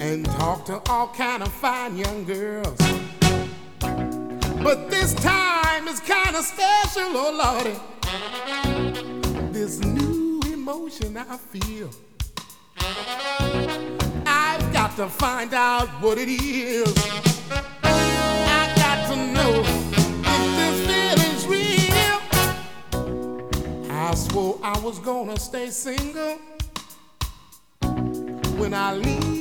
and talk to all kind of fine young girls. But this time is kind of special, oh Lordy. This new emotion I feel, I've got to find out what it is. I got to know if this feeling's real. I swore I was gonna stay single when I leave.